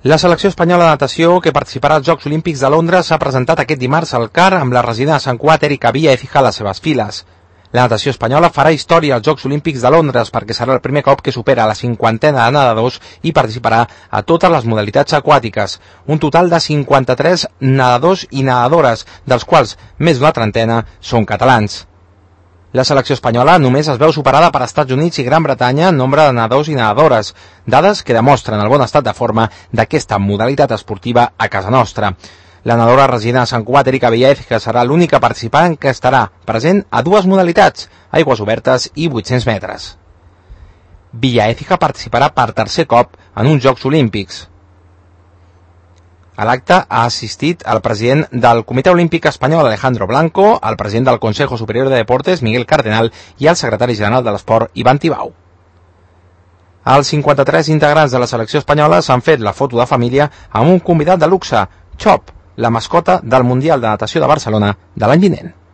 La selecció espanyola de natació, que participarà als Jocs Olímpics de Londres, s'ha presentat aquest dimarts al CAR amb la resident de Sant Cugat, Erika Villa Écija, a les seves files. La natació espanyola farà història als Jocs Olímpics de Londres perquè serà el primer cop que supera la 50ena de nedadors i participarà a totes les modalitats aquàtiques. Un total de 53 nedadors i nedadores, dels quals més d'una trentena són catalans. La selecció espanyola només es veu superada per Estats Units i Gran Bretanya en nombre de nedadors i nedadores, dades que demostren el bon estat de forma d'aquesta modalitat esportiva a casa nostra. La nedadora resident a Sant Cugat, Erika Villa Écija, serà l'única participant que estarà present a dues modalitats, aigües obertes i 800 metres. Villa Écija participarà per tercer cop en uns Jocs Olímpics. A l'acte ha assistit el president del Comitè Olímpic Espanyol, Alejandro Blanco, el president del Consejo Superior de Deportes, Miguel Cardenal, i el secretari general de l'Esport, Ivan Tibau. Els 53 integrants de la selecció espanyola s'han fet la foto de família amb un convidat de luxe, Chop, la mascota del Mundial de Natació de Barcelona de l'any vinent.